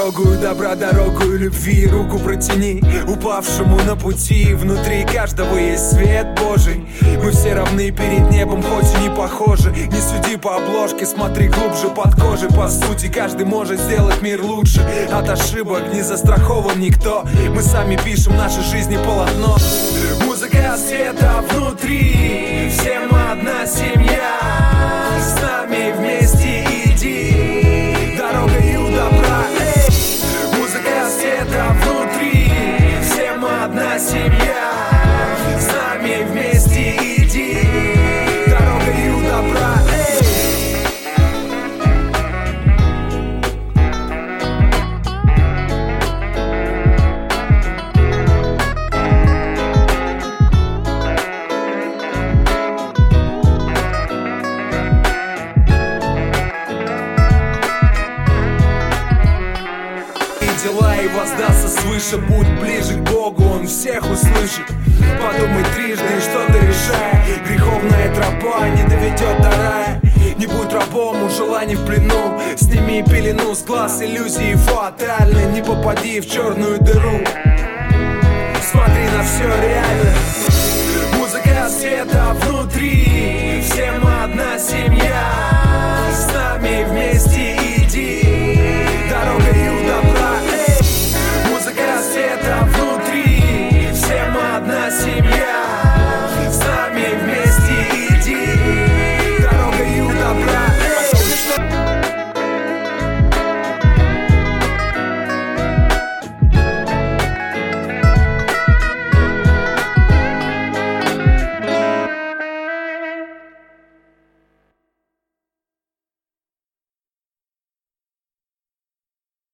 дорогу добра, дорогу любви, руку протяни упавшему на пути. Внутри каждого есть свет Божий. Мы все равны перед небом, хоть и не похожи. Не суди по обложке, смотри глубже под кожей. По сути, каждый может сделать мир лучше. От ошибок не застрахован никто. Мы сами пишем нашей жизни полотно. Музыка света внутри, все мы одна семья. С нами вместе иди, дорогою добра. Музыка света внутри, все мы одна семья. С нами вместе иди, дорогою добра. Дела и воздастся свыше, будь ближе к Богу, Он всех услышит. Подумай трижды, что ты решай. Греховная тропа не доведет до рая. Не будь рабом у желаний в плену. Сними пелену с глаз, иллюзии фатальны. Не попади в черную дыру. Смотри на все реально. Музыка света